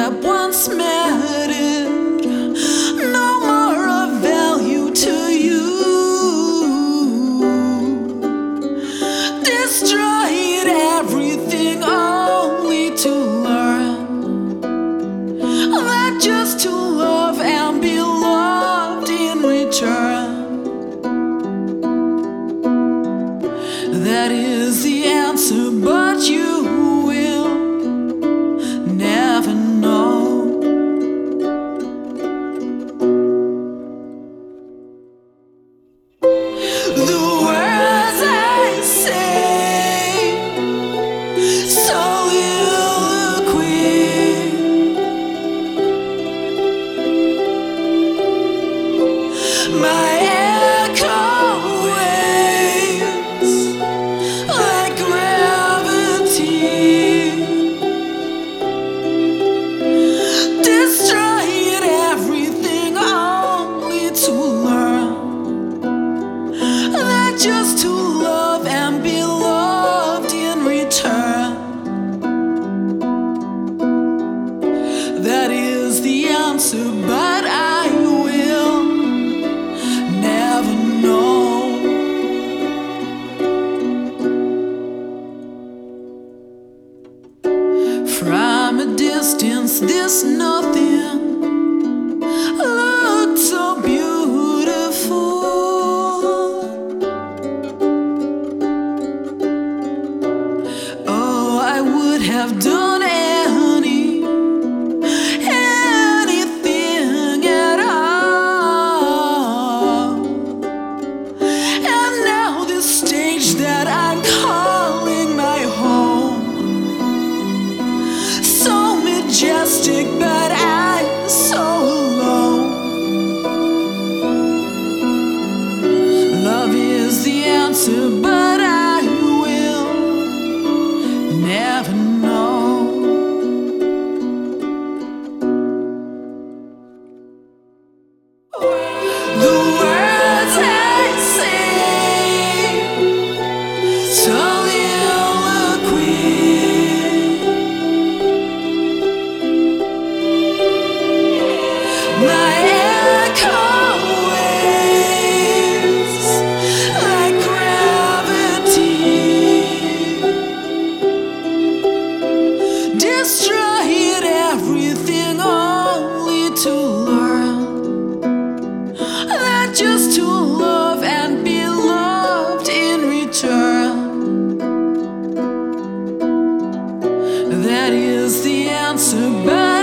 that once mattered no more of value to you. Destroyed everything only to learn that just to love and be loved in return, that is the answer, but you will never know. The words I say, soliloquy, my echo waves like gravity, destroyed everything only to learn that just to love and be loved in return, that is the answer, but I will never know. From a distance, this nothing looked so beautiful. Oh, I would have done anything at all. And now this stage that I'm calling my home, so majestic, but I'm so alone. Love is the answer, but I will never know. The words I say, soliloquy, my echo waves like gravity, destroyed everything only to learn that just to love and be loved in return, that is the answer, but